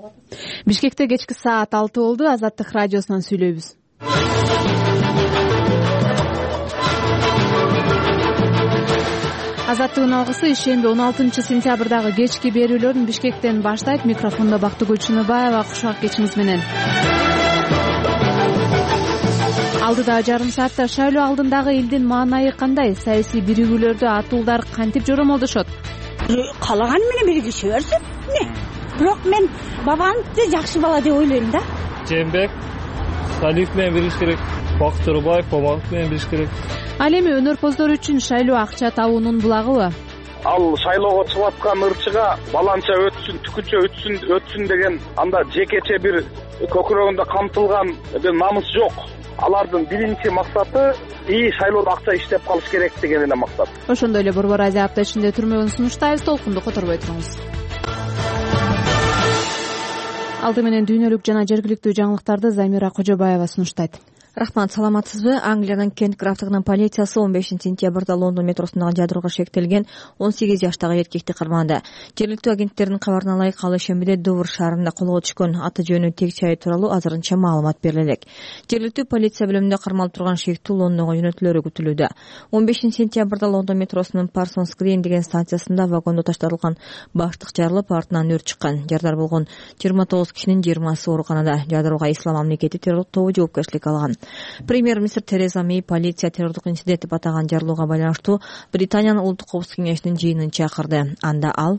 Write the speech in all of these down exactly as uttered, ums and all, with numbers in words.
Бишкекте кечки саат алты болду. Азаттык радиосунан сүйлөйбүз. Азаттыгын алгысы ишемби он алтынчы сентябрдагы кечки берүүлөрүн Бишкектен баштайт. Микрофондо Бактыгүл Чыныбаева. Кушак кечиңиз менен. Алдыда жарым саатта шайлоо алдындагы элдин маанайы кандай? Саясий биригүүлөрдө атуулдар кантип жоромолдошот? Каалаганы менен биригише берсин. Бирок мен бабамды жакшы бала деп ойлойм да. Жээнбек Салиев менен бириш керек, Бакыт Чорбаев Бомаков менен бириш керек. Ал эми өнөрпоздор үчүн шайлоо акча табуунун булагыбы? Ал шайлоого чыгып аткан ырчыга баланча өтсүн, түкүнчө өтсүн, өтсүн деген анда жекече бир көкүрөгүндө камтылган бир намыс жок. Алардын биринчи максаты и шайлоодо акча иштеп калыш керек деген эле максат. Ошондой эле Борбор Азия апта ичинде түрмөгүн сунуштайбыз. Толкунду которбой туруңуз. Алды менен дүйнөлүк жана жергиликтүү жаңылыктарды Замира Кожобаева сунуштайт. Рахмат, саламатсызбы? Англиянын Кент графтыгынын полициясы он бешинчи сентябрда Лондон метросундагы жадырууга шектелген он сегиз жаштагы эркекти кырманды. Жергиликтүү агенттердин кабарына ылайык ал ишембиде Дувр шаарында колго түшкөн. Аты жөнү, тек жайы тууралуу азырынча маалымат бериле элек. Жергиликтүү полиция бөлүмүндө кармалып турган шектүү Лондонго жөнөтүлөрү күтүлүүдө. он бешинчи сентябрда Лондон метросунун Парсонс Грин деген станциясында вагондо ташталган баштык жарылып, артынан өрт чыккан. Жардар болгон жыйырма тогуз кишинин жыйырмасы ооруканада. Жадырууга Ислам мамлекети террорлук тобу жоопкерчилик алган. Премьер-министр Тереза Мэй полиция террордук инцидент деп атаган жарылууга байланыштуу Британиянын улуттук коопсуздук кеңешинин жыйынын чакырды. Анда ал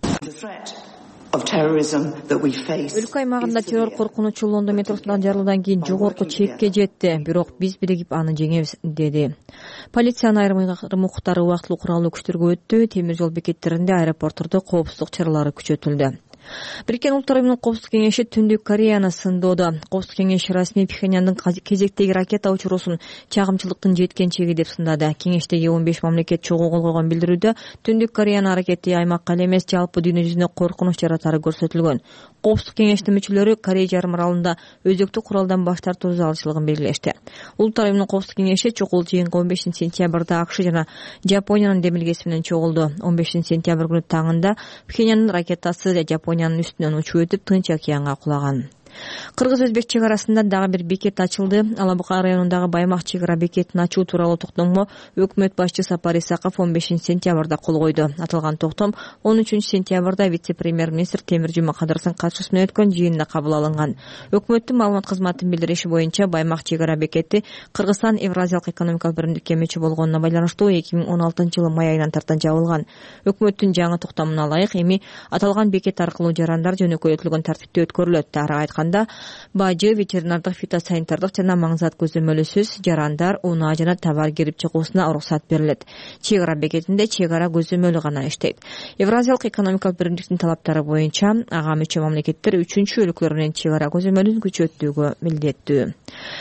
өлкө аймагында террор коркунучу Лондон метросундагы жарылуудан кийин жогорку чекке жетти, бирок биз биригип аны жеңебиз, деди. Полициянын айрым укуктары убактылуу куралдуу күчтөргө өттү. Темир жол бекеттеринде, аэропорттордо коопсуздук чаралары күчөтүлдү. Бириккен Улуттар Уюмунун Коопсуздук кеңеши Түндүк Кореяны сындоодо. Коопсуздук кеңеш расмий Пхеньяндын кезектеги ракета учуруусун чагымчылыктын жеткен чеги деп сындады. Кеңештеги он беш мамлекет чогуу кол койгон билдирүүдө Түндүк Кореянын аракети аймакка эле эмес, жалпы дүйнө жүзүнө коркунуч жаратары көрсөтүлгөн. Коопсуздук кеңештин мүчөлөрү Корея жарым аралында өзөктүк куралдан баш тартуу зарылчылыгын белгилешти. Улуттар Уюмунун Коопсуздук кеңеши чогул жыйынга он бешинчи сентябрда АКШ жана Жапониянын демилгеси менен чогулду. он бешинчи сентябрь күнү таңында Пхеньяндын ракетасы Жапониянын үстүнөн учуп өтүп Тынч океанга кулаган. Кыргыз-Өзбек чек арасында дагы бир бекет ачылды. Алабука районундагы Баймак чек ара бекетин ачуу тууралуу токтомго өкмөт башчы Сапар Исаков он бешинчи сентябрда кол койду. Аталган токтом он үчүнчү сентябрда вице-премьер-министр Темир Жумакадыровдун катышуусу менен өткөн жыйында кабыл алынган. Өкмөттүн маалымат кызматынын билдириши боюнча Баймак чек ара бекети Кыргызстан Евразиялык экономикалык биримдикке мүчө болгонуна байланыштуу эки миң он алтынчы жылы май айынан тарта жабылган. Өкмөттүн жаңы токтомуна ылайык эми аталган бекет аркылуу жарандар жөнөкөйтүлгөн тартипте өткөрүлөт. Тары айтканда бажы, ветеринардык, фитосанитардык жана маңзат көзөмөлүсүз жарандар, унаа жана товар кирип чыгуусуна уруксат берилет. Чек ара бекетинде чек ара көзөмөлү гана иштейт. Евразиялык экономикалык биримдиктин талаптары боюнча ага мүчө мамлекеттер үчүнчү өлкөлөр менен чек ара көзөмөлүн күчөтүүгө милдеттүү.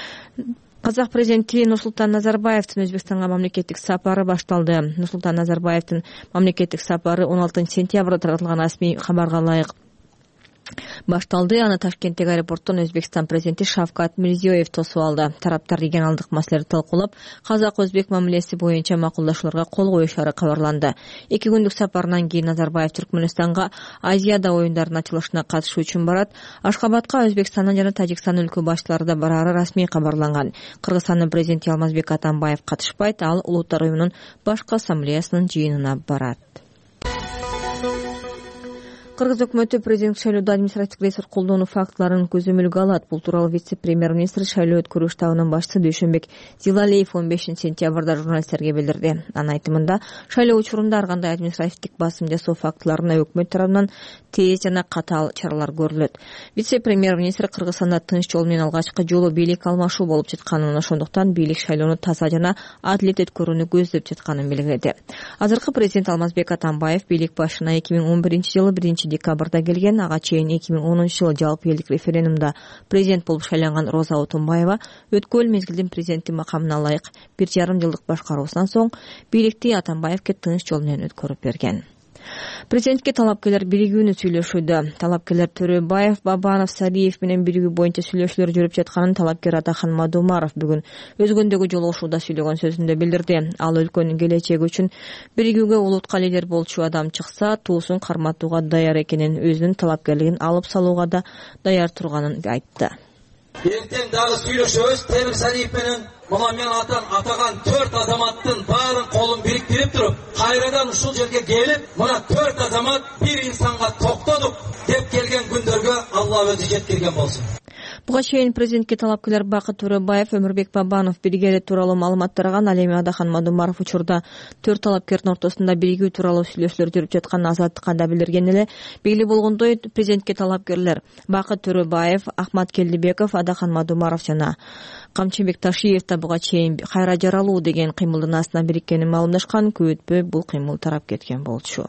Казак президенти Нурсултан Назарбаевдин Өзбекстанга мамлекеттик сапары башталды. Нурсултан Назарбаевдин мамлекеттик сапары он алтынчы сентябрда таратылган расмий кабарга ылайык башталды. Аны Ташкенттеги аэропорттон Өзбекстан президенти Шавкат Мирзиёев тосуп алды. Тараптар регионалдык маселелерди талкуулап, казак-өзбек мамилеси боюнча макулдашууларга кол коюшары кабарланды. Эки күндүк сапарынан кийин Назарбаев Түркмөнстанга Азияда оюндарынын ачылышына катышуу үчүн барат. Ашкабадка Өзбекстандан жана Тажикстан өлкө башчылары да барары расмий кабарланган. Кыргызстандын президенти Алмазбек Атамбаев катышпайт, ал Улуттар Уюмунун башкы ассамблеясынын жыйынына барат. Кыргыз өкмөтү президенттик шайлоодо административдик ресурс колдонуу фактыларын көзөмөлгө алат. Бул тууралуу вице-премьер-министр шайлоо өткөрүү штабынын башчысы Дүйшөнбек Зилалиев он бешинчи сентябрда журналисттерге билдирди. Анын айтымында, шайлоо учурунда ар кандай административдик басым жасоо фактыларына өкмөт тарабынан тез жана катаал чаралар көрүлөт. Вице-премьер-министр Кыргызстанда тынч жол менен алгачкы жолу бийлик алмашуу болуп жатканын, ошондуктан бийлик шайлоону таза жана адилет өткөрүүнү көздөп жатканын белгиледи. Азыркы президент Алмазбек Атамбаев бийлик башына эки миң он биринчи жылы биринчи декабрда келген. Ага чейин эки миң онунчу жылы жалпы элдик референдумда президент болуп шайланган Роза Отунбаева өткөн мезгилдин президенти макамына ылайык бир жарым жылдык башкаруусунан соң бийликти Атамбаевке тынч жол менен өткөрүп берген. Президентке талапкерлер биригүүнү сүйлөшүүдө. Талапкерлер Төрөбаев, Бабанов, Сариев менен биригүү боюнча сүйлөшүүлөр жүрүп жатканын талапкер Атахан Мадумаров бүгүн өзгөндөгү жолугушууда сүйлөгөн сөзүндө билдирди. Ал өлкөнүн келечеги үчүн биригүүгө улутка лидер болчу адам чыкса, туусун карматууга даяр экенин, өзүнүн талапкерлигин алып салууга да даяр турганын айтты. Эртең дагы сүйлөшөбүз. Темир Сариев менен мына мен атаган төрт азаматтын баарын колун бириктирип туруп, кайрадан ушул жерге келип, мына төрт азамат бир инсанга токтодук деп келген күндөргө Алла өзү жеткирген болсун. Буга чейин президентке талапкерлер Бакыт Төрөбаев, Өмүрбек Бабанов биригери тууралуу маалымат тараган. Ал эми Атахан Мадумаров учурда төрт талапкердин ортосунда биригүү тууралуу сүйлөшүүлөр жүрүп жатканын Азаттыкка да билдирген эле. Белгилүү болгондой, президентке талапкерлер Бакыт Төрөбаев, Ахмат Келдибеков, Атахан Мадумаров жана Камчыбек Ташиев да буга чейин кайра жаралуу деген кыймылдын астына бириккенин маалымдашкан. Көп өтпөй бул кыймыл тарап кеткен болчу.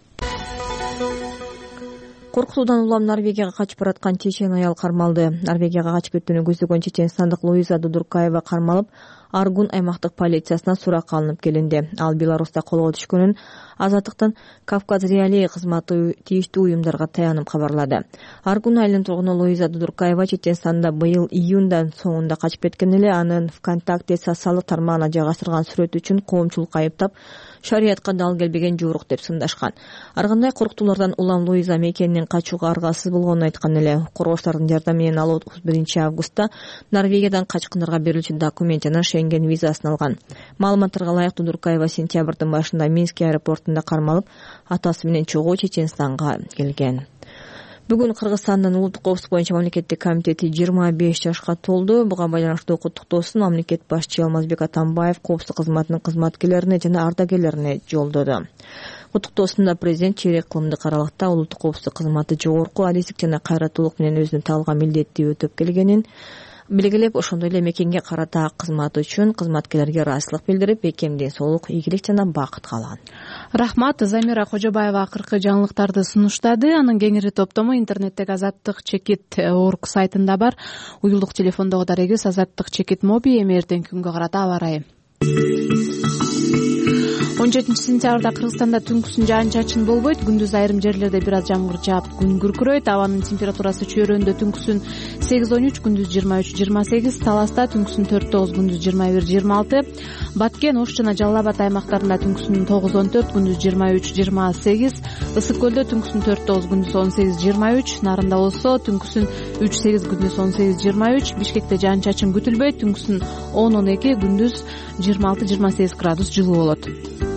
Коркутуудан улам Норвегияга качып бараткан чечен аял кармалды. Норвегияга качып кетүүнү көздөгөн чеченстандык Луиза Дудуркаева кармалып, Аргун аймактык полициясына суракка алынып келинди. Ал Беларуста колго түшкөнүн Азаттыктан Кавказ Реалии кызматы тийиштүү уюмдарга таянып кабарлады. Аргун айылынын тургуну Луиза Дудуркаева Чеченстанда быйыл июндан соңунда качып кеткен эле. Анын ВКонтакте социалдык тармагына жайгаштырган сүрөт үчүн коомчулукка айыптап, шариятка дал келбеген журук деп сындашкан. Ар кандай коркутуулардан улам Луиза мекенинен качууга аргасыз болгонун айткан эле. Коргоочтардын жардамы менен ал отуз биринчи августта Норвегиядан качкындарга берилчү документ жана Шенген визасын алган. Маалыматтарга ылайык Дудуркаева сентябрдын башында Минск аэропортунда кармалып, атасы менен чогуу Чеченстанга келген. Бүгүн Кыргызстандын улуттук коопсуздук боюнча мамлекеттик комитети жыйырма беш жашка толду. Буга байланыштуу куттуктоосун мамлекет башчы Алмазбек Атамбаев коопсуздук кызматынын кызматкерлерине жана ардагерлерине жолдоду. Куттуктоосунда президент чейрек кылымдык аралыкта улуттук коопсуздук кызматы жогорку адистик жана кайраттуулук менен өзүнүн табылган милдетти өтөп келгенин белгилеп, ошондой эле мекенге карата кызматы үчүн кызматкерлерге ыраазычылык билдирип, бекем соолук, ийгилик жана бакыт каалаган. Рахмат. Замира Кожобаева акыркы жаңылыктарды сунуштады. Анын кеңири топтому интернеттеги азаттык чекит орг сайтында бар. Уюлдук телефондогу дарегибиз азаттык чекит моби. Эми эртеңки күнгө карата аба ырайы. он жетинчи сентябрда Кыргызстанда түнкүсүн жаан-чачын болбойт. Күндүз айрым жерлерде бир аз жамгыр жаап, күн күркүрөйт. Абанын температурасы чөйрөндө түнкүсүн сегиз он үч, күндүз жыйырма үч жыйырма сегиз, Таласта түнкүсүн төрт тогуз, күндүз жыйырма бир жыйырма алты, Баткен, Ош жана Жалал Абад аймактарында түнкүсүн тогуз он төрт, күндүз жыйырма үч жыйырма сегиз, Ысык көлдө түнкүсүн төрт тогуз, күндүз он сегиз жыйырма үч, Нарында болсо түнкүсүн үч сегиз, күндүз он сегиз жыйырма үч, Бишкекте жаан-чачын күтүлбөйт, түнкүсүн он он эки, күндүз жыйырма алты жыйырма сегиз градус жылуу болот.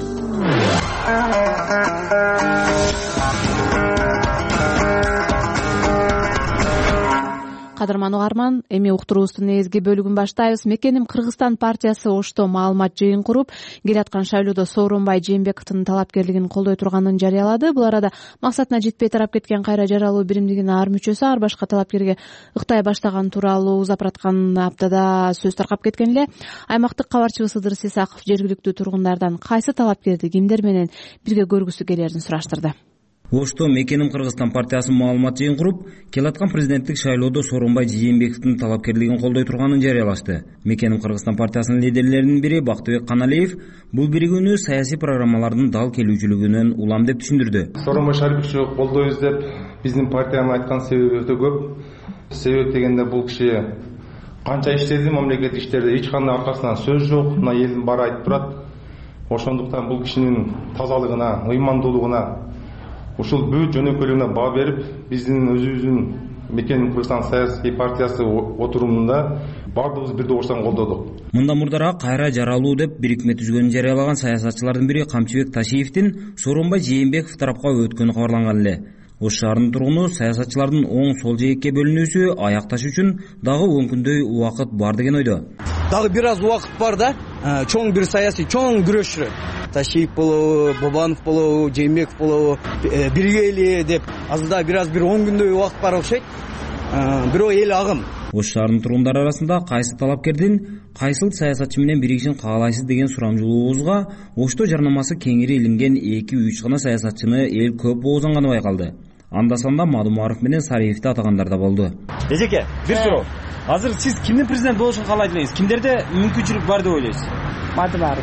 Кадырман угарман, эми уктуруубуздун негизги бөлүгүн баштайбыз. Мекеним Кыргызстан партиясы Ошто маалымат жыйын куруп, келаткан шайлоодо Сооронбай Жээнбековдун талапкерлигин колдой турганын жарыялады. Бул арада максатына жетпей тарап кеткен кайра жаралуу биримдигинин ар мүчөсү ар башка талапкерге ыктай баштаган тууралуу узапыраткан аптада сөз таркап кеткен эле. Аймактык кабарчыбыз Ыдырыс Исаков жергиликтүү тургундардан кайсы талапкерди кимдер менен бирге көргүсү келерин сураштырды. Ошто Мекеним Кыргызстан партиясы маалымат жыйын куруп, келаткан президенттик шайлоодо Сооронбай Жээнбековдун талапкерлигин колдой турганын жарыялашты. Мекеним Кыргызстан партиясынын лидерлеринин бири Бактыбек Каналиев бул биригүүнү саясий программалардын дал келүүчүлүгүнөн улам деп түшүндүрдү. Сооронбай Шариповичу колдойбуз деп биздин партиянын айткан себеби өтө көп. Себеп дегенде бул киши канча иштеди мамлекеттик иштерде, эч кандай аркасынан сөз жок, мына элдин баары айтып турат. Ошондуктан бул кишинин тазалыгына, ыймандуулугуна, ушул бүт жөнөкөйлүгүнө баа берип, биздин өзүбүздүн Мекеним Кыргызстан саясий партиясы отурумунда баардыгыбыз бир добуштан колдодук. Мында мурдараак кайра жаралуу деп бир өкмөт түзгөнүн жарыялаган саясатчылардын бири Камчыбек Ташиевдин Сооронбай Жээнбеков тарапка өткөнү кабарланган эле. Ош шаарынын тургуну саясатчылардын оң сол жээкке бөлүнүүсү аякташ үчүн дагы он күндөй убакыт бар деген ойдо. Дагы бир аз убакыт бар да, чоң бир саясий, чоң күрөшчү. Ташиев болобу, Бабанов болобу, Жээнбеков болобу, биргейли деп азырда бир аз бир он күндөй убакыт бар окшойт. Бирок эл агым. Ош шаарынын тургундары арасында кайсы талапкердин кайсыл саясатчы менен биригишин каалайсыз деген сурамжылообузга Ошто жарнамасы кеңири илинген эки үч гана саясатчыны эл көп оозанганы байкалды. Анда санда Мадумаров менен Сариевди атагандар да болду. Эжеке, бир суроо. Азыр сиз кимдин президент болушун каалайт элеңиз? Кимдерде мүмкүнчүлүк бар деп ойлойсуз? Мадумаров.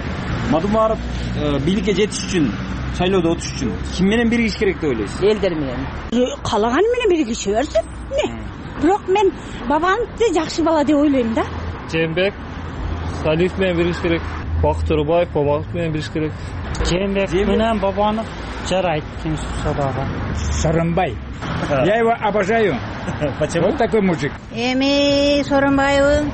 Мадумаров бийликке жетиш үчүн, шайлоодо отуш үчүн ким менен биригиш керек деп ойлойсуз? Элдер менен. Каалаганы менен биригише берсин. Эмне? Бирок мен Бабановду жакшы бала деп ойлойм да. Жээнбек Салиев менен биригиш керек. Бакыт Төрөбаев Бабанов менен биригиш керек. Жээнбек менен Бабанов жарайт Кеңшсудага. Сооронбай. Я его обожаю. Почему? Вот такой мужик. Эми Сооронбаевдын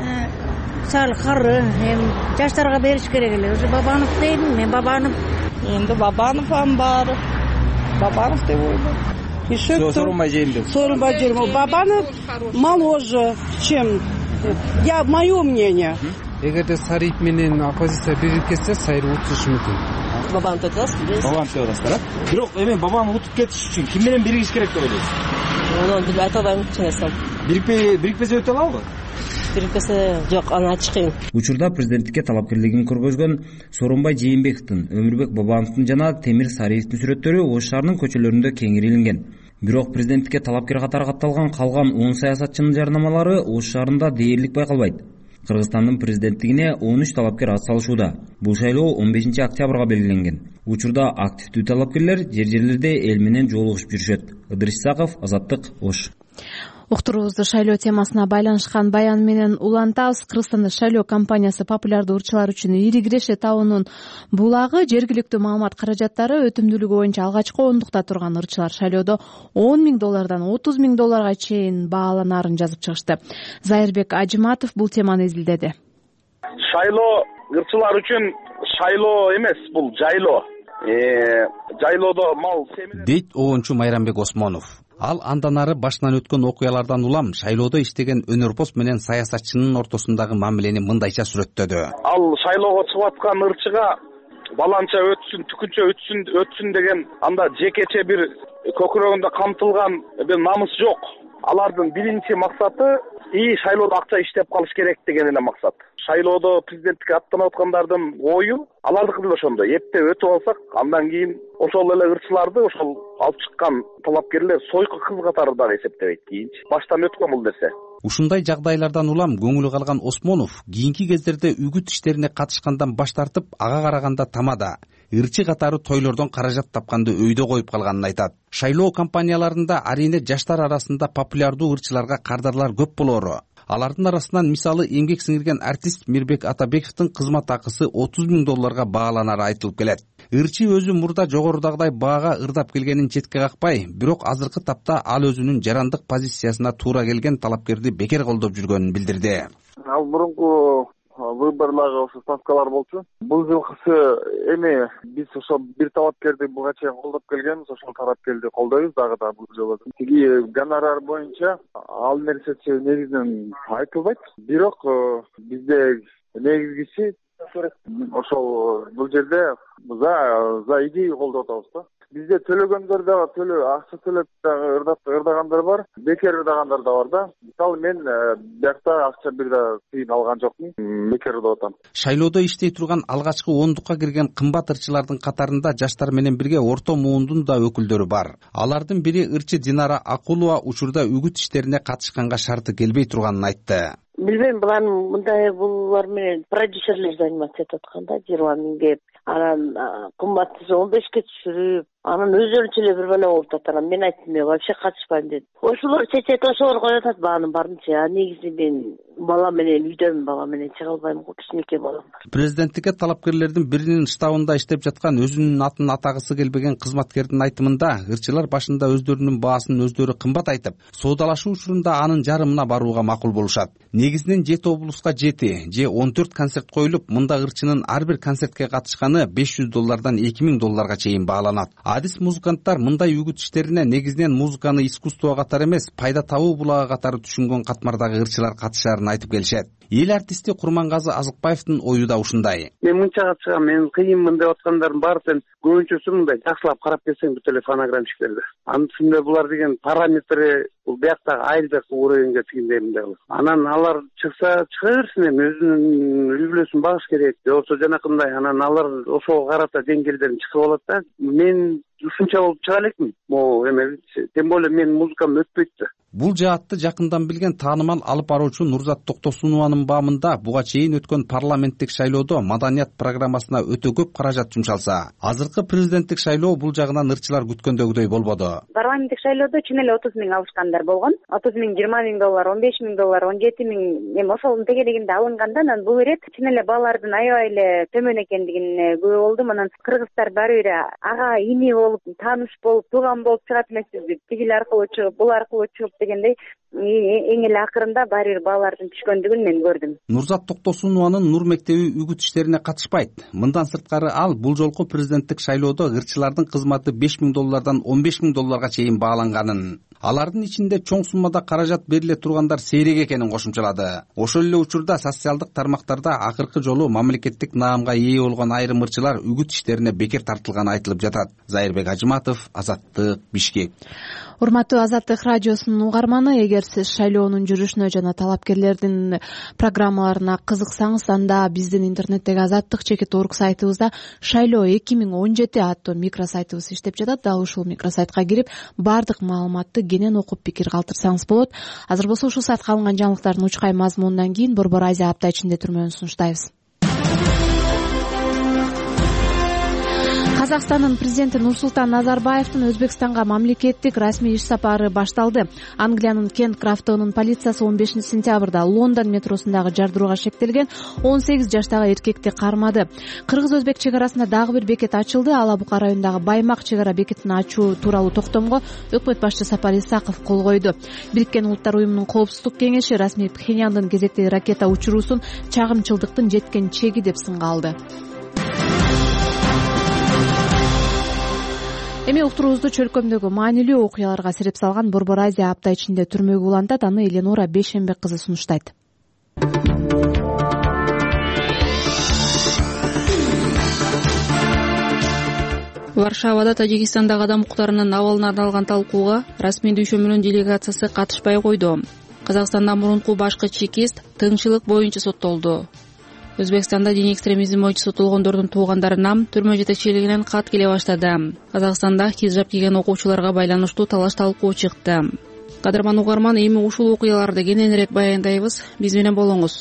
сал кары, эми жаштарга бериш керек эле. Уже Бабанов дейм, мен Бабанов. Эми Бабанов ам бар. Бабанов деп ойлойм. Еще Сооронбай Жээнбек. Сооронбай Жээнбек. Бабанов моложе, чем я, мое мнение. Эгерде Сарыев менен оппозиция биригип кетсе, Сайыр утушу мүмкүн. Бабанов деп атасыз? Бабанов деп атасыздар, а? Бирок эми Бабанов утуп кетиш үчүн ким менен биригиш керек деп ойлойсуз? Муну билбей айта албайм, чынын. Бирикпей, бирикпесе өтө алабы? Бирикпесе жок, аны ачык кыйын. Учурда президенттикке талапкерлигин көргөзгөн Сооронбай Жээнбековдун, Өмүрбек Бабановдун жана Темир Сариевдин сүрөттөрү Ош шаарынын көчөлөрүндө кеңири илинген. Бирок президенттикке талапкер катары катталган калган он саясатчынын жарнамалары Ош шаарында дээрлик байкалбайт. Кыргызстандын президенттигине он үч талапкер ат салышууда. Бул шайлоо он бешинчи октябрга белгиленген. Учурда активдүү талапкерлер жер-жерлерде эл менен жолугушуп жүрүшөт. Ыдырыс Исаков, Азаттык, Ош. Уктуруубузду шайлоо темасына байланышкан баян менен улантабыз. Кыргызстанда шайлоо кампаниясы популярдуу ырчылар үчүн Ири Киреше табынын булагы жергиликтүү маалымат каражаттары өтүмдүүлүгү боюнча алгачкы ондукта турган ырчылар шайлоодо он миң доллардан отуз миң долларга чейин бааланарын жазып чыгышты. Зайырбек Ажыматов бул теманы изилдеди. Шайлоо ырчылар үчүн шайлоо эмес, бул жайлоо. Э, жайлоодо мал семире дейт оончу Майрамбек Осмонов. Ал андан ары башынан өткөн окуялардан улам шайлоодо иштеген өнөрпоз менен саясатчынын ортосундагы мамилени мындайча сүрөттөдү. Ал шайлоого чыгып аткан ырчыга баланча өтсүн, түкүнчө өтсүн, өтсүн деген анда жекече бир көкүрөгүндө камтылган бир намыс жок. Алардын биринчи максаты и шайлоодо акча иштеп калыш керек деген эле максат. Шайлоодо президенттикке аттанып аткандардын ою алардыкы деле ошондой. Эптеп өтүп алсак, андан кийин ошол эле ырчыларды ошол алып чыккан талапкерлер сойку кыз катары дагы эсептебейт кийинчи. Баштан өткөн бул нерсе. Ушундай жагдайлардан улам көңүлү калган Осмонов кийинки кездерде үгүт иштерине катышкандан баш тартып, ага караганда тамада, ырчы катары тойлордон каражат тапканды өйдө коюп калганын айтат. Шайлоо кампанияларында арине жаштар арасында популярдуу ырчыларга кардарлар көп болору. Алардын арасынан мисалы эмгек сиңирген артист Мирбек Атабековдун кызмат акысы отуз миң долларга бааланары айтылып келет. Ырчы өзү мурда жогорудагыдай баага ырдап келгенин четке какпай, бирок азыркы тапта ал өзүнүн жарандык позициясына туура келген талапкерди бекер колдоп жүргөнүн билдирди. Ал мурунку выборларга ошо ставкалар болчу. Бул жылкысы эми биз ошо бир талапкерди буга чейин колдоп келгенбиз, ошол талапкерди колдойбуз дагы да бул жолу. Тиги гонорар боюнча ал нерсечи негизинен айтылбайт. Бирок бизде негизгиси ошол бул жерде за за идея колдоп атабыз да. Бизде төлөгөндөр дагы төлөө акча төлөп дагы ырдап ырдагандар бар, бекер ырдагандар да бар да. Мисалы мен биякта акча бир да тыйын алган жокмун, бекер ырдап атам. Шайлоодо иштей турган алгачкы ондукка кирген кымбат ырчылардын катарында жаштар менен бирге орто муундун да өкүлдөрү бар. Алардын бири ырчы Динара Акулова учурда үгүт иштерине катышканга шарты келбей турганын айтты. Билбейм, булардын мындай булар менен продюсерлер заниматься этип аткан да, жыйырма миң деп, анан кымбатты он бешке түшүрүп, анан өздөрүнчө эле бир бала болуп атат. Мен айттым, мен вообще катышпайм дедим. Ошолор чечет, ошолор коюп атат баанын баарынча. А негизи мен бала менен үйдөмүн, бала менен чыга албайм, кичинекей балам бар. Президенттикке талапкерлердин биринин штабында иштеп жаткан өзүнүн атын атагысы келбеген кызматкердин айтымында, ырчылар башында өздөрүнүн баасын өздөрү кымбат айтып, соодалашуу учурунда анын жарымына барууга макул болушат. Негизинен жети облуска жети же он төрт концерт коюлуп, мында ырчынын ар бир концертке катышканы беш жүз доллардан эки миң долларга чейин бааланат. Адис музыканттар мындай үгүт иштерине негизинен музыканы искусство катары эмес, пайда табуу булагы катары түшүнгөн катмардагы ырчылар катышаарын айтып келишет. Эл артисти Курмангазы Азыкбаевдин ою да ушундай. Мен мынчага чыгам, мен кыйынмын деп аткандардын баарын көбүнчөсү мындай жакшылап карап келсең бүт эле фонограмщиктерде. Анын үстүндө булар деген параметри бул бияктагы айылдык уровеньге чыгындайм деп. Анан алар чыкса чыга берсин, эми өзүнүн үй бүлөсүн багыш керек. Же болбосо жанакындай анан алар ошого карата деңгээлдерин чыгып алат да. Мен ушунча болуп чыга элекмин могу эме, тем более менин музыкам өтпөйт да. Бул жаатты жакындан билген таанымал алып баруучу Нурзат Токтосунованын баамында буга чейин өткөн парламенттик шайлоодо маданият программасына өтө көп каражат жумшалса, азыркы президенттик шайлоо бул жагынан ырчылар күткөндөгүдөй болбоду. Парламенттик шайлоодо чын эле отуз миң алышкандар болгон. отуз миң, жыйырма миң доллар, он беш миң доллар, он жети миң эми ошонун тегелегинде алынганда, анан бул ирет чын эле баалардын аябай эле төмөн экендигине күбө болдум. Анан кыргыздар баары бир ага ини болуп, тааныш болуп, тууган болуп чыгат эмеспизби? Тигил аркылуу чыгып, бул аркылуу чыгып дегендей эң эле акырында баары бир баалардын түшкөндүгүн мен көрдүм. Нурзат Токтосунованын Нур мектеби үгүт иштерине катышпайт. Мындан сырткары ал бул жолку президенттик шайлоодо ырчылардын кызматы беш миң доллардан он беш миң долларга чейин бааланганын, алардын ичинде чоң суммада каражат бериле тургандар сейрек экенин кошумчалады. Ошол эле учурда социалдык тармактарда акыркы жолу мамлекеттик наамга ээ болгон айрым ырчылар үгүт иштерине бекер тартылганы айтылып жатат. Зайырбек Ажыматов, Азаттык, Бишкек. Урматтуу Азаттык радиосунун угарманы, эгер сиз шайлоонун жүрүшүнө жана талапкерлердин программаларына кызыксаңыз, анда биздин интернеттеги азаттык чекит орг сайтыбызда шайлоо эки миң он жети аттуу микросайтыбыз иштеп жатат. Дал ушул микросайтка кирип, баардык маалыматты кенен окуп пикир калтырсаңыз болот. Азыр болсо ушул саатка алынган жаңылыктардын учкай мазмунунан кийин Борбор Азия апта ичинде түрмөнүн сунуштайбыз. Казакстандын президенти Нурсултан Назарбаевдин Өзбекстанга мамлекеттик расмий иш сапары башталды. Англиянын Кент Крафтонун полициясы он бешинчи сентябрда Лондон метросундагы жардырууга шектелген он сегиз жаштагы эркекти кармады. Кыргыз-өзбек чек арасында дагы бир бекет ачылды. Алабука районундагы Баймак чек ара бекетин ачуу тууралуу токтомго өкмөт башчысы Сапар Исаков кол койду. Бириккен Улуттар уюмунун коопсуздук кеңеши расмий Пхеньяндын кезектеги ракета учуруусун чагымчылдыктын жеткен чеги деп сынга алды. Эми уктуруубузду чөлкөмдөгү маанилүү окуяларга сирип салган Борбор Азия апта ичинде түрмөгө улантат. Аны Эленора Бейшенбек кызы сунуштайт. Варшавада Тажикстандагы адам укуктарынын абалына арналган талкууга расмий дүйшөмүнүн делегациясы катышпай койду. Казакстанда мурунку башкы чекист тыңчылык боюнча соттолду. Өзбекстанда диний экстремизм боюнча соттолгондордун туугандарына түрмө жетекчилигинен кат келе баштады. Казакстанда хиджаб кийген окуучуларга байланыштуу талаш талкуу чыкты. Кадырман угарман, эми ушул окуяларды кененирээк баяндайбыз. Биз менен болуңуз.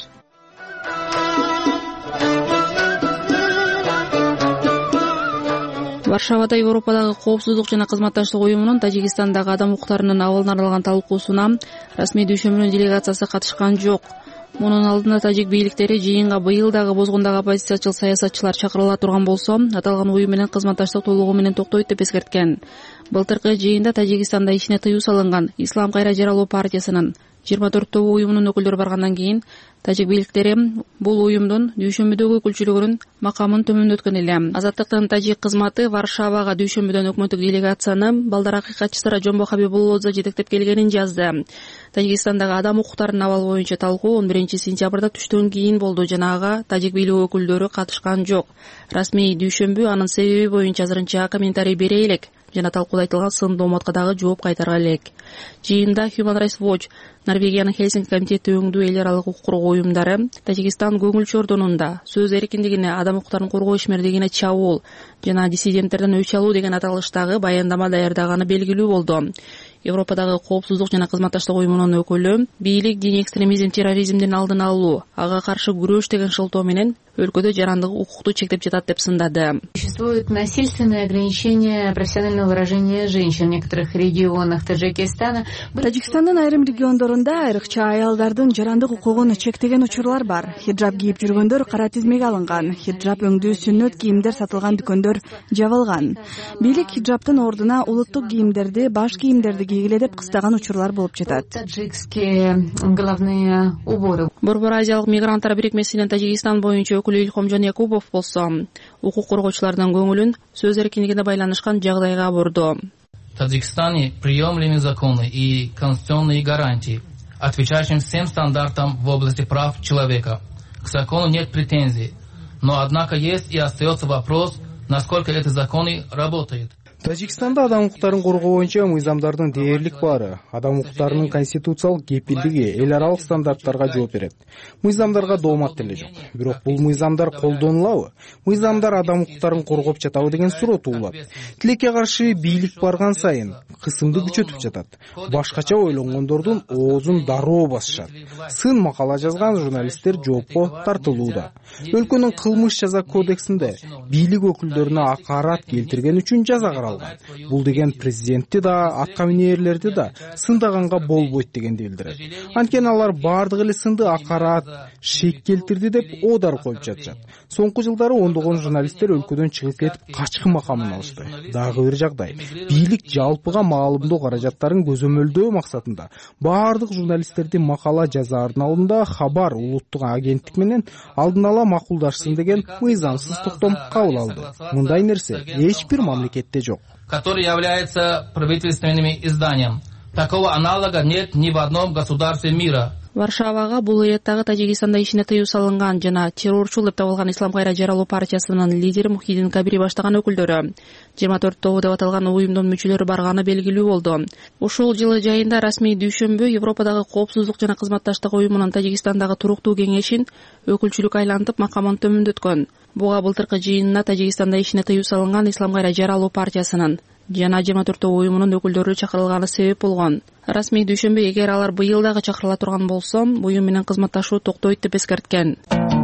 Варшавада Европадагы коопсуздук жана кызматташтык уюмунун Тажикстандагы адам укуктарынын абалына арналган талкуусуна расмий дүйшөмүнүн делегациясы катышкан жок. Мунун алдында тажик бийликтери жыйынга быйыл дагы бозгундагы оппозициячыл саясатчылар чакырыла турган болсо, аталган уюм менен кызматташтык толугу менен токтойт деп эскерткен. Былтыркы жыйында Тажикстанда ишине тыюу салынган Ислам кайра жаралуу партиясынын жыйырма төрттөгү уюмунун өкүлдөрү баргандан кийин тажик бийликтери бул уюмдун дүйшөмбүдөгү өкүлчүлүгүнүн макамын төмөндөткөн эле. Азаттыктын тажик кызматы Варшавага дүйшөмбүдөн өкмөттүк делегацияны балдар акыйкатчысы Жомбо Хабибуллодзе жетектеп келгенин жазды. Тажикстандагы адам укуктарынын абалы боюнча талкуу он биринчи сентябрда түштөн кийин болду жана ага тажик бийлиги өкүлдөрү катышкан жок. Расмий дүйшөмбү анын себеби боюнча азырынча комментарий бере элек жана талкууда айтылган сын домотко дагы жооп кайтара элек. Жыйында Human Rights Watch, Норвегиянын Хельсинки комитети өңдүү эл аралык укук коргоо уюмдары Тажикстан көңүл чордонунда сөз эркиндигине, адам укуктарын коргоо ишмердигине чабуул жана диссиденттерден өч алуу деген аталыштагы баяндама даярдаганы белгилүү болду. Европадагы коопсуздук жана кызматташтык уюмунун өкүлү бийлик диний экстремизм, терроризмдин алдын алуу, ага каршы күрөш деген шылтоо менен өлкөдө жарандык укукту чектеп жатат деп сындады. Существует насильственное ограничение профессионального выражения женщин в некоторых регионах Таджикистана. Тажикстандын айрым региондорунда айрыкча аялдардын жарандык укугун чектеген учурлар бар. Хиджаб кийип жүргөндөр кара тизмеге алынган, хиджаб өңдүү сүннөт кийимдер сатылган дүкөндөр жабылган. Бийлик хиджабтын ордуна улуттук кийимдерди, баш кийимдерди кийгиле деп кыстаган учурлар болуп жатат. Таджикские головные уборы. Борбор Азиялык мигранттар бирикмесинин Тажикстан боюнча өкүлү Илхомжон Якубов болсо, укук коргоочулардын көңүлүн сөз эркиндигине байланышкан жагдайга бурду. В Таджикистане приемлемы законы и конституционные гарантии, отвечающим всем стандартам в области прав человека. К закону нет претензий, но однако есть и остается вопрос, насколько эти законы работают. Тажикстанда адам укуктарын коргоо боюнча мыйзамдардын дээрлик баары, адам укуктарынын конституциялык кепилдиги эл аралык стандарттарга жооп берет. Мыйзамдарга доомат деле жок. Бирок бул мыйзамдар колдонулабы? Мыйзамдар адам укуктарын коргоп жатабы деген суроо туулат. Тилекке каршы бийлик барган сайын кысымды күчөтүп жатат. Башкача ойлонгондордун оозун дароо басышат. Сын макала жазган журналисттер жоопко тартылууда. Өлкөнүн кылмыш жаза кодексинде бийлик өкүлдөрүнө акарат келтирген үчүн жаза каралган. Бул деген президентти да, атка минээрлерди да сындаганга болбойт дегенди билдирет. Анткени алар бардыгы эле сынды акарат, шек келтирди деп одар коюп жатышат. Соңку жылдары ондогон журналисттер өлкөдөн чыгып кетип качкын макамын алышты. Дагы бир жагдай, бийлик жалпыга маалымдоо каражаттарын көзөмөлдөө максатында бардык журналисттердин макала жазаардын алдында Хабар улуттук агенттик менен алдын ала макулдашсын деген мыйзамсыз токтом кабыл алды. Мындай нерсе эч бир мамлекетте жок. Который является правительственным изданием. Такого аналога нет ни в одном государстве мира. Варшавага бул эреттагы Тажикстанда ишине тыюу салынган жана террорчул деп табылган Ислам кайра жаралуу партиясынын лидери Мухиддин Кабири баштаган өкүлдөрү жыйырма төрт тобу деп аталган уюмдун мүчөлөрү барганы белгилүү болду. Ушул жылы жайында расмий дүйшөмбү Европадагы коопсуздук жана кызматташтык уюмунун Тажикстандагы туруктуу кеңешин өкүлчүлүк айлантып макамын төмөндөткөн. Буга былтыркы жыйынына Тажикстанда ишине тыюу салынган Ислам кайра жаралуу партиясынын жана жыйырма төрт уюмунун өкүлдөрү чакырылганы себеп болгон. Расмий дүйшөмбү эгер алар быйыл дагы чакырыла турган болсо, уюм менен кызматташуу токтойт деп эскерткен.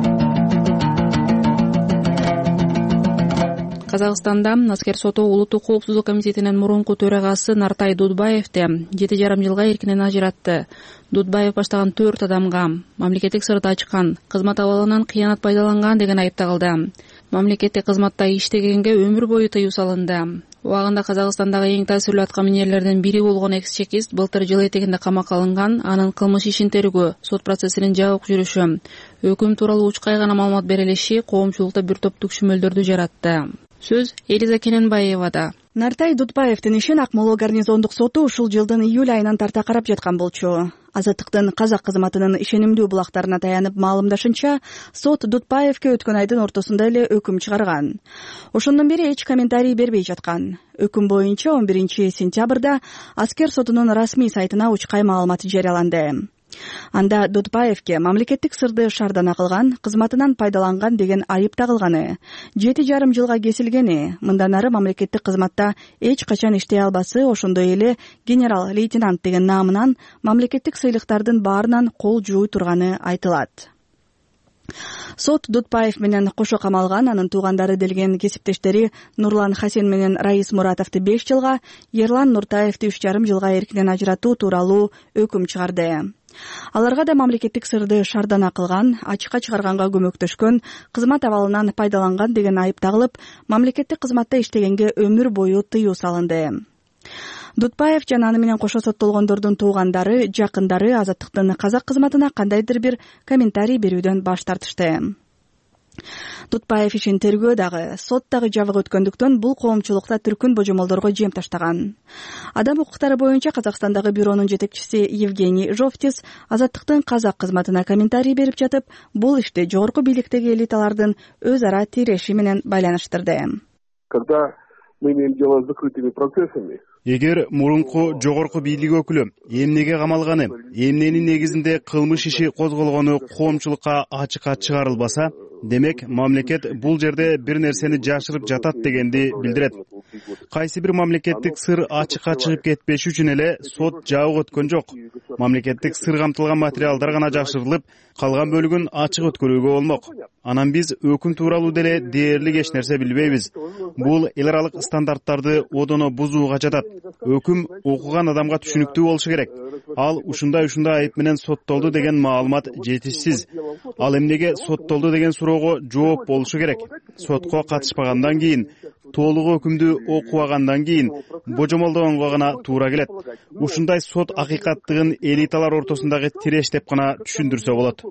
Казакстанда Аскер соту улуттук коопсуздук комитетинин мурунку төрагасы Нартай Дудбаевди жети жарым жылга эркинен ажыратты. Дудбаев баштаган төрт адамга мамлекеттик сырды ачкан, кызмат абалынан кыянат пайдаланган деген айып тагылды. Мамлекеттик кызматта иштегенге өмүр бою тыюу салынды. Убагында Казакстандагы эң таасирлүү атка минерлердин бири болгон экс-чекист былтыр жыл этегинде камакка алынган, анын кылмыш ишин тергөө, сот процессинин жабык жүрүшү, өкүм тууралуу учкай гана маалымат бере элиши коомчулукта бир топ түкшүмөлдөрдү жаратты. Сөз Элиза Кененбаевада. Нартай Дудбаевдин ишин Акмола гарнизондук соту ушул жылдын июль айынан тарта карап жаткан болчу. Азаттыктын казак кызматынын ишенимдүү булактарына таянып маалымдашынча, сот Дудбаевге өткөн айдын ортосунда эле өкүм чыгарган. Ошондон бери эч комментарий бербей жаткан. Өкүм боюнча он биринчи сентябрда Аскер сотунун расмий сайтына учкай маалымат жарыяланды. Анда Дудбаевге мамлекеттик сырды шардана кылган, кызматынан пайдаланган деген айып тагылганы, жети жарым жылга кесилгени, мындан ары мамлекеттик кызматта эч качан иштей албасы, ошондой эле генерал-лейтенант деген наамынан мамлекеттик сыйлыктардын баарынан кол жууй турганы айтылат. Сот Дудбаев менен кошо камалган анын туугандары делген кесиптештери Нурлан Хасен менен Раис Муратовду беш жылга, Ерлан Нуртаевди үч жарым жылга эркинен ажыратуу тууралуу өкүм чыгарды. Аларга да мамлекеттик сырды шардана кылган, ачыкка чыгарганга көмөктөшкөн, кызмат абалынан пайдаланган деген айып тагылып, мамлекеттик кызматта иштегенге өмүр бою тыюу салынды. Дудбаев жана аны менен кошо соттолгондордун туугандары, жакындары Азаттыктын казак кызматына кандайдыр бир комментарий берүүдөн баш тартышты. Дудбаев ишин тергөө дагы, сот дагы жабык өткөндүктөн бул коомчулукта түркүн божомолдорго жем таштаган. Адам укуктары боюнча Казакстандагы бюронун жетекчиси Евгений Жовтис Азаттыктын казак кызматына комментарий берип жатып, бул ишти жогорку бийликтеги элиталардын өз ара тиреши менен байланыштырды. Когда мы имеем дело с закрытыми процессами, эгер мурунку жогорку бийлик өкүлү эмнеге камалганы, эмненин негизинде кылмыш иши козголгону коомчулукка ачыкка чыгарылбаса, демек мамлекет бул жерде бир нерсени жашырып жатат дегенди билдирет. Кайсы бир мамлекеттик сыр ачыкка чыгып кетпеш үчүн эле сот жабык өткөн жок. Мамлекеттик сыр камтылган материалдар гана жашырылып, калган бөлүгүн ачык өткөрүүгө болмок. Анан биз өкүм тууралуу деле дээрлик эч нерсе билбейбиз. Бул эл аралык стандарттарды одоно бузууга жатат. Өкүм окуган адамга түшүнүктүү болушу керек. Ал ушундай ушундай айып менен соттолду деген маалымат жетишсиз. Ал эмнеге соттолду деген суроого жооп болушу керек. Сотко катышпагандан кийин, толугу өкүмдү окубагандан кийин божомолдогонго гана туура келет. Ушундай сот акыйкаттыгын элиталар ортосундагы тиреш деп гана түшүндүрсө болот.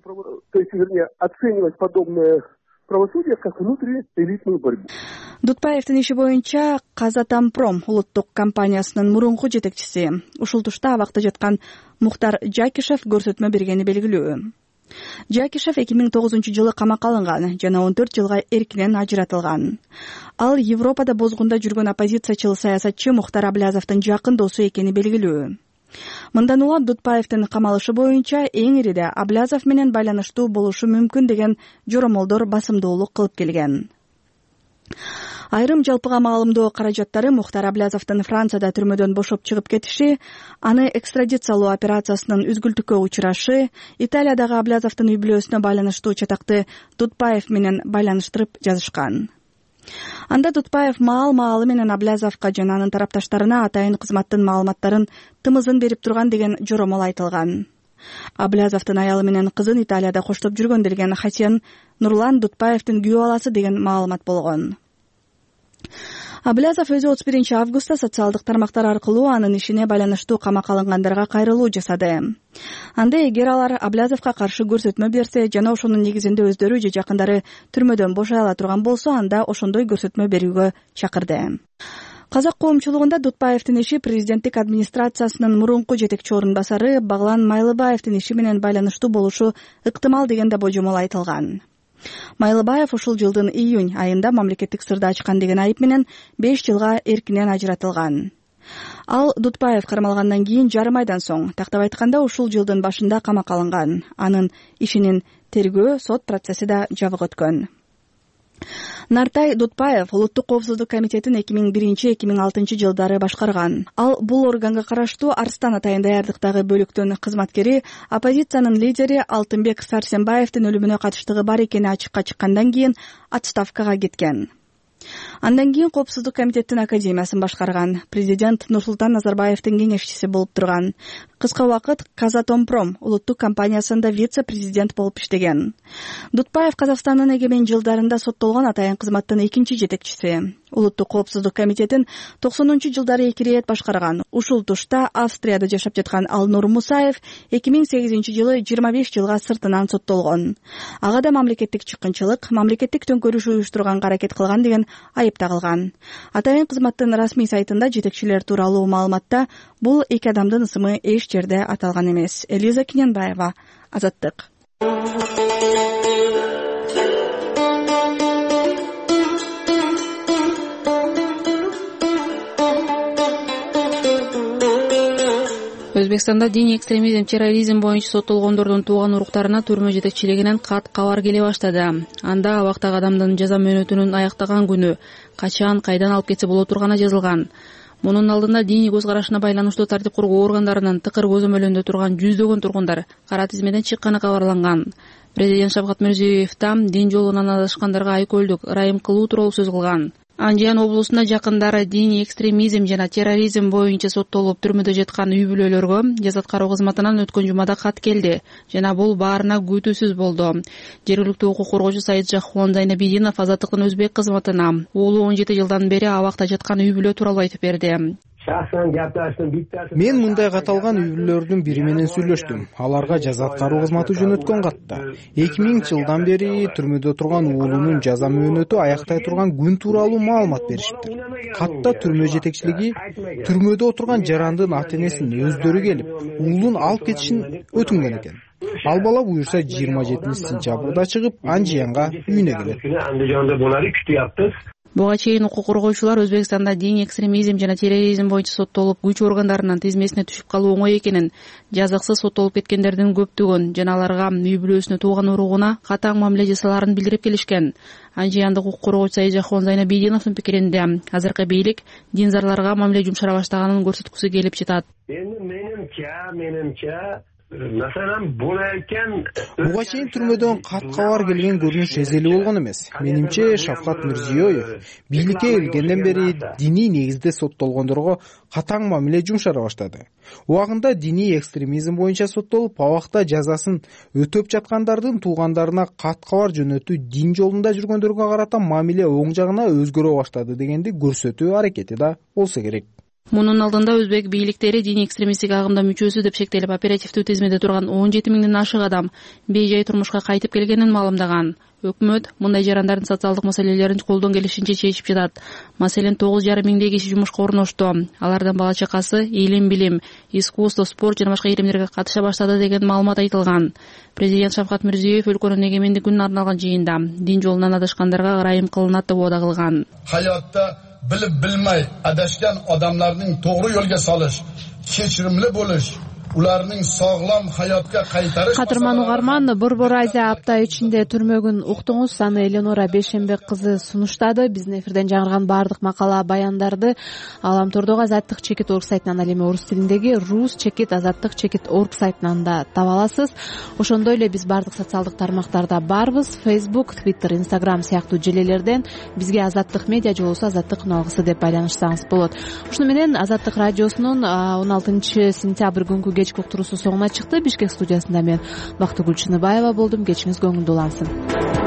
Правосудие как внутриэлитную борьбу. Дудбаевдин иши боюнча Казатомпром улуттук компаниясынын мурунку жетекчиси ушул тушта абакта жаткан Мухтар Жакишев көрсөтмө бергени белгилүү. Жакишев эки миң тогузунчу жылы камакка алынган жана он төрт жылга эркинен ажыратылган. Ал Европада бозгунда жүргөн оппозициячыл саясатчы Мухтар Аблязовдун жакын досу экени белгилүү. Мындан улам Дутбаевдин камалышы боюнча эң ириде Аблязов менен байланыштуу болушу мүмкүн деген жоромолдор басымдуулук кылып келген. Айрым жалпыга маалымдоо каражаттары Мухтар Аблязовдун Францияда түрмөдөн бошоп чыгып кетиши, аны экстрадициялоо операциясынын үзгүлтүккө учурашы, Италиядагы Аблязовдун үй-бүлөсүнө байланыштуу чатакты Дутбаев менен байланыштырып жазышкан. Анда Дутбаев маал-маалы менен Аблязовго жана анын тарапташтарына атайын кызматтын маалыматтарын тымызын берип турган деген жоромол айтылган. Аблязовдун аялы менен кызын Италияда коштоп жүргөн делген Хасен Нурлан Дутбаевдин күйөө баласы деген маалымат болгон. Аблязов өзү отуз биринчи августта социалдык тармактар аркылуу анын ишине байланыштуу камакка алынгандарга кайрылуу жасады. Анда эгер алар Аблязовго каршы көрсөтмө берсе жана ошонун негизинде өздөрү же жакындары түрмөдөн бошой ала турган болсо, анда ошондой көрсөтмө берүүгө чакырды. Казак коомчулугунда Дутбаевдин иши президенттик администрациясынын мурунку жетекчи орун басары Баглан Майлыбаевдин иши менен байланыштуу болушу ыктымал деген да божомол айтылган. Майлыбаев ушул жылдын июнь айында мамлекеттик сырды ачкан деген айып менен беш жылга эркинен ажыратылган. Ал Дутбаев кармалгандан кийин жарым айдан соң, тактап айтканда ушул жылдын башында камакка алынган. Анын ишинин тергөө, сот процесси да жабык өткөн. Нартай Дутбаев Улуттук коопсуздук комитетин эки миң биринчи эки миң алтынчы жылдары башкарган. Ал бул органга караштуу Арстан атайын даярдыктагы бөлүктүн кызматкери, оппозициянын лидери Алтынбек Сарсенбаевдин өлүмүнө катыштыгы бар экени ачыкка чыккандан кийин отставкага кеткен. Андан кийин Коопсуздук комитеттин академиясын башкарган. Президент Нурсултан Назарбаевдин кеңешчиси болуп турган. Кыска убакыт Казатомпром улуттук компаниясында вице-президент болуп иштеген. Дутбаев Казакстандын эгемен жылдарында соттолгон атайын кызматтын экинчи жетекчиси. Улуттук коопсуздук комитетин токсонунчу жылдары эки ирет башкарган. Ушул тушта Австрияда жашап жаткан Алнур Мусаев эки миң сегизинчи жылы жыйырма беш жылга сыртынан соттолгон. Ага да мамлекеттик чыккынчылык, мамлекеттик төңкөрүш уюштурганга аракет кылган деген айып тагылган. Атайын кызматтын расмий сайтында жетекчилер тууралуу маалыматта бул эки адамдын ысымы эч жерде аталган эмес. Элиза Киненбаева, Азаттык. Өзбекстанда диний экстремизм, терроризм боюнча соттолгондордун тууган уруктарына түрмө жетекчилигинен кат кабар келе баштады. Анда абактагы адамдын жаза мөөнөтүнүн аяктаган күнү, качан, кайдан алып кетсе боло турганы жазылган. Мунун алдында диний көз карашына байланыштуу тартип коргоо органдарынын тыкыр көзөмөлүндө турган жүздөгөн тургундар кара тизмеден чыкканы кабарланган. Президент Шавкат Мирзиёев там дин жолунан адашкандарга айкөлдүк, ырайым кылуу тууралуу сөз кылган. Анжиян облусунда жакындары диний экстремизм жана терроризм боюнча соттолуп түрмөдө жаткан үй-бүлөлөргө жаза аткаруу кызматынан өткөн жумада кат келди жана бул баарына күтүүсүз болду. Жергиликтүү укук коргоочу Саиджаххон Зайнабидинов Азаттыктын өзбек кызматына уулу он жети жылдан бери абакта жаткан үй-бүлө тууралуу айтып берди. Мен мындай каталган үй-бүлөлөрдүн бири менен сүйлөштүм. Аларга жаза аткаруу кызматы жөнөткөн катта. эки миң жылдан бери түрмөдө турган уулунун жаза мөөнөтү аяктай турган күн тууралуу маалымат беришиптир. Катта түрмө жетекчилиги түрмөдө отурган жарандын ата-энесин өздөрү келип, уулун алып кетишин өтүнгөн экен. Ал бала буюрса жыйырма жетинчи сентябрда чыгып, Анжиянга үйүнө келет. Буга чейин укук коргоочулар Өзбекстанда диний экстремизм жана терроризм боюнча соттолуп күч органдарынын тизмесине түшүп калуу оңой экенин, жазыксыз соттолуп кеткендердин көптүгүн жана аларга үй-бүлөсүнө тууган уругуна катаң мамиле жасаларын билдирип келишкен. Анжияндык укук коргоочу Саиджаххон Зайнабидиновдун пикиринде, азыркы бийлик динзарларга мамиле жумшара баштаганын көрсөткүсү келип жатат. Менимче, менимче Masalan bularken буга чейин түрмөдөн кат кабар келген көрүнүш эзели болгон эмес. Менимче Шавкат Мирзиёев бийликке келгенден бери диний негизде соттолгондорго катаң мамиле жумшара баштады. Убагында диний экстремизм боюнча соттолуп, абакта жазасын өтөп жаткандардын туугандарына кат кабар жөнөтүү дин жолунда жүргөндөргө карата мамиле оң жагына өзгөрө баштады дегенди көрсөтүү аракети да болсо керек. Мунун алдында өзбек бийликтери диний экстремисттик агымда мүчөсү деп шектелип, оперативдүү тизмеде турган он жети миңден ашык адам бейжай турмушка кайтып келгенин маалымдаган. Өкмөт мындай жарандардын социалдык маселелерин колдон келишинче чечип жатат. Маселен, тогуз жарым миңдей киши жумушка орношту. Алардын бала чакасы илим, билим, искусство, спорт жана башка иримдерге катыша баштады деген маалымат айтылган. Президент Шавкат Мирзиёев өлкөнүн эгемендик күнүнө арналган жыйында дин жолунан адашкандарга ырайым кылынат деп убада кылган. Hayotda bilib bilmay adashgan odamlarning to'g'ri yo'lga solish, kechirimli bo'lish, ularning sog'lom hayotga qaytarish. Кадырман угарман, Борбор Азия апта ичинде түрмөгүн уктуңуз. Аны Эленора Бешенбек кызы сунуштады. Биздин эфирден жаңырган баардык макала, баяндарды Аламтордогу Азаттык чекит орг сайтынан, ал эми орус тилиндеги Рус чекит Азаттык чекит орг сайтынан да таба аласыз. Ошондой эле биз баардык социалдык тармактарда барбыз. Facebook, Twitter, Instagram сыяктуу желелерден бизге Азаттык медиа же болбосо Азаттык үн алгысы деп байланышсаңыз болот. Ушуну менен Азаттык радиосунун он алтынчы сентябрь күнгү кечки уктуруусу соңуна чыкты. Бишкек студиясында мен Бактыгүл Чыныбаева болдум. Кечиңиз көңүлдүү улансын.